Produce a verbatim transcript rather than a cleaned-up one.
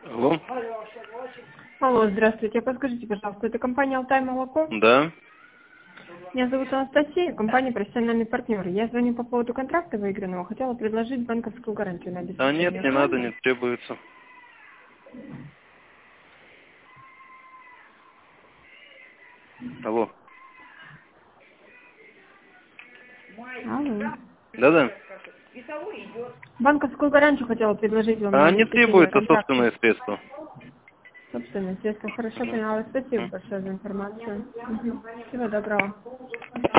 Алло. Алло, здравствуйте. Подскажите, пожалуйста, это компания «Алтай Молоко»? Да. Меня зовут Анастасия, компания «Профессиональный партнер». Я звоню по поводу контракта выигранного. Хотела предложить банковскую гарантию на А обеспечение. нет, не надо, не требуется. Алло. Алло. Да-да. Банковскую гарантию хотела предложить вам на А не обеспечение требуется контракта. собственные средства. Собственное средство. Хорошо, Мгм. поняла. Спасибо Мгм. большое за информацию. Мгм. Всего доброго.